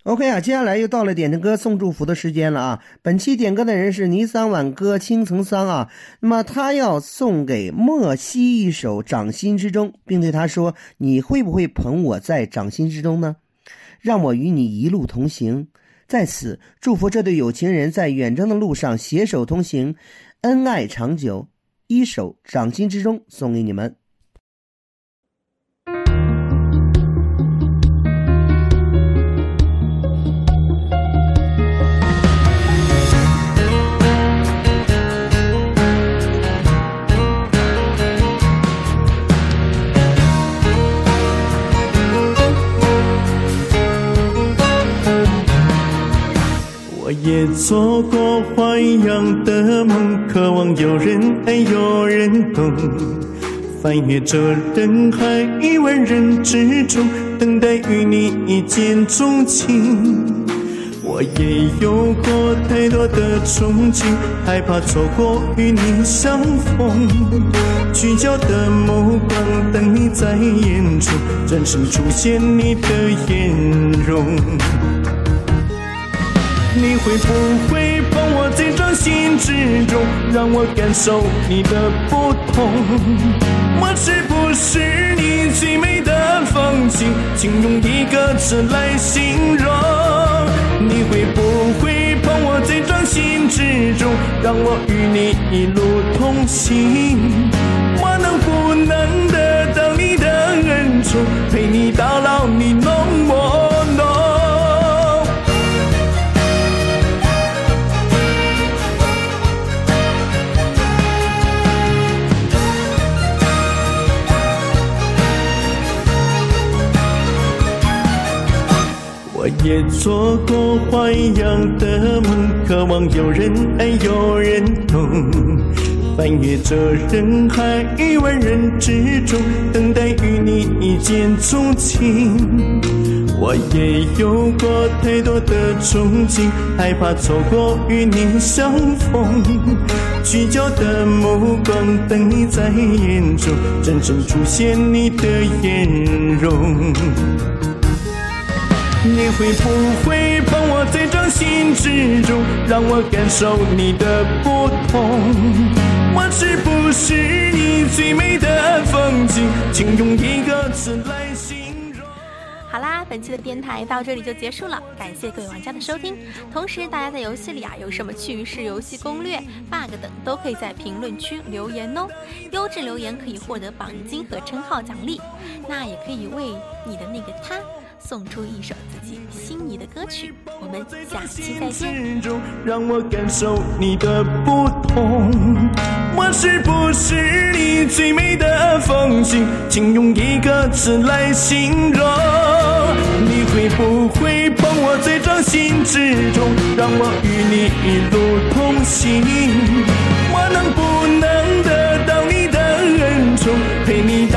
OK 啊，接下来又到了点唱歌送祝福的时间了啊！本期点歌的人是尼桑挽歌青层桑啊，那么他要送给莫西一首《掌心之中》，并对他说：“你会不会捧我在掌心之中呢？让我与你一路同行。”在此祝福这对有情人在远征的路上携手同行，恩爱长久。一首《掌心之中》送给你们。 我也做过花一样的梦，渴望有人爱有人懂，翻越这人海亿万人之中，等待与你一见钟情。我也有过太多的憧憬，害怕错过与你相逢，聚焦的目光等你在眼中，真实出现你的颜容。你会不会捧我在掌心之中，让我感受你的不同？我是不是你最美的风景，请用一个字来形容？你会不会捧我在掌心之中，让我与你一路同行？我能不能得到你的恩宠，陪你到老你浓我浓？我也做过花一样的梦，渴望有人爱有人懂，翻越这人海亿万人之中，等待与你一见钟情。我也有过太多的憧憬，害怕错过与你相逢，聚焦的目光等你在眼中，真正出现你的颜容。你会不会捧我在掌心之中，让我感受你的不同？我是不是你最美的风景，请用一个字来形容。 好啦，本期的电台到这里就结束了，感谢各位玩家的收听。同时大家在游戏里有什么趣事、游戏攻略、bug 等都可以在评论区留言哦，优质留言可以获得榜金和称号奖励，那也可以为你的那个他送出一首自己心仪的歌曲。我们下期再见。 让我感受你的不同，我是不是你最美的风景，请用一个字来形容？你会不会捧我在掌心之中，让我与你一路同行？我能不能得到你的恩宠，陪你